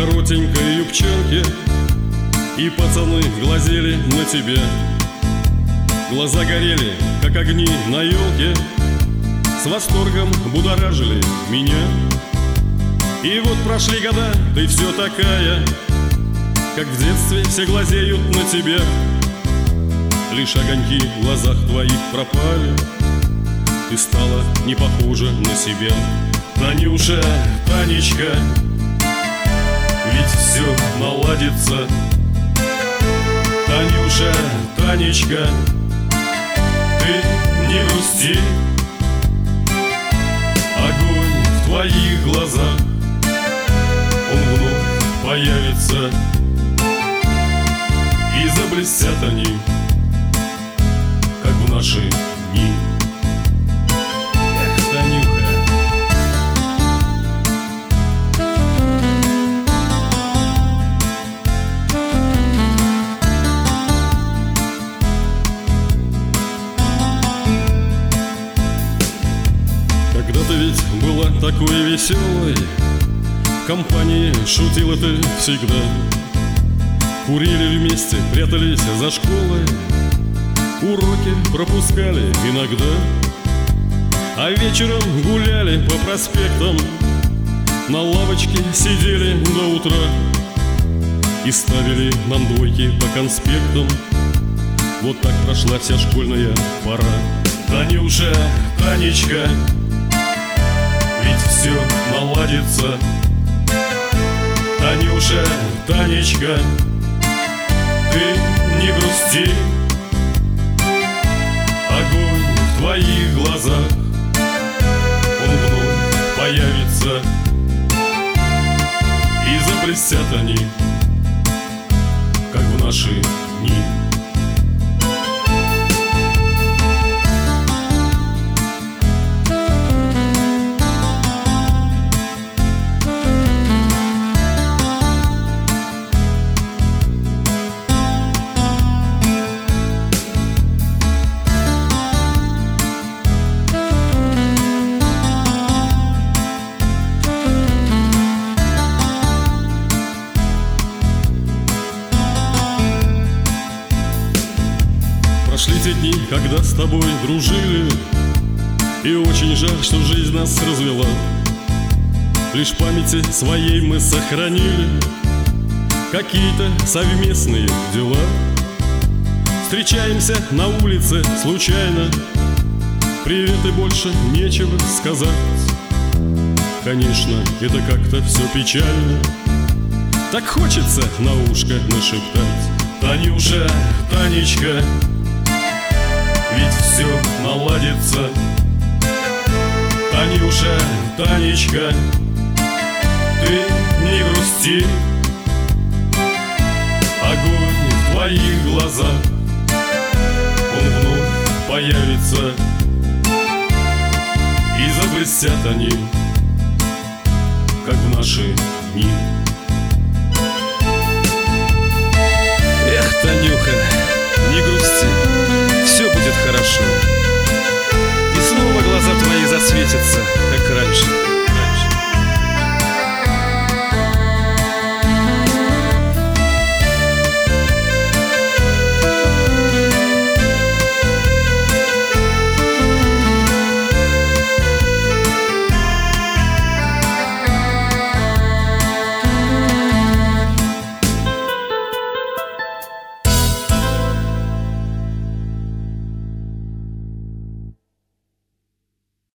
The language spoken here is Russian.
коротенькой юбчонке, и пацаны глазели на тебя. Глаза горели, как огни на елке, с восторгом будоражили меня. И вот прошли года, ты все такая, как в детстве все глазеют на тебя. Лишь огоньки в глазах твоих пропали, ты стала не похожа на себя. Танюша, Танечка, ведь все наладится. Танюша, Танечка, ты не грусти. Огонь в твоих глазах, он вновь появится, и заблестят они, как в наши дни. Эх, Танюха. Когда-то ведь была такой веселой, в компании шутила ты всегда. Курили вместе, прятались за школой, уроки пропускали иногда, а вечером гуляли по проспектам, на лавочке сидели до утра и ставили нам двойки по конспектам. Вот так прошла вся школьная пора. Танюша, Танечка, ведь все наладится. Танюша, Танечка, ты не грусти. Огонь в твоих глазах, он вновь появится, и заблестят они, как в наши дни. Прошли те дни, когда с тобой дружили, и очень жаль, что жизнь нас развела. Лишь в памяти своей мы сохранили какие-то совместные дела. Встречаемся на улице случайно, привет и больше нечего сказать. Конечно, это как-то все печально, так хочется на ушко нашептать. Танюша, Танечка, ведь все наладится. Танюша, Танечка, ты не грусти. Огонь в твоих глазах, он вновь появится, и заблестят они, как в наши дни. Эх, Танюха,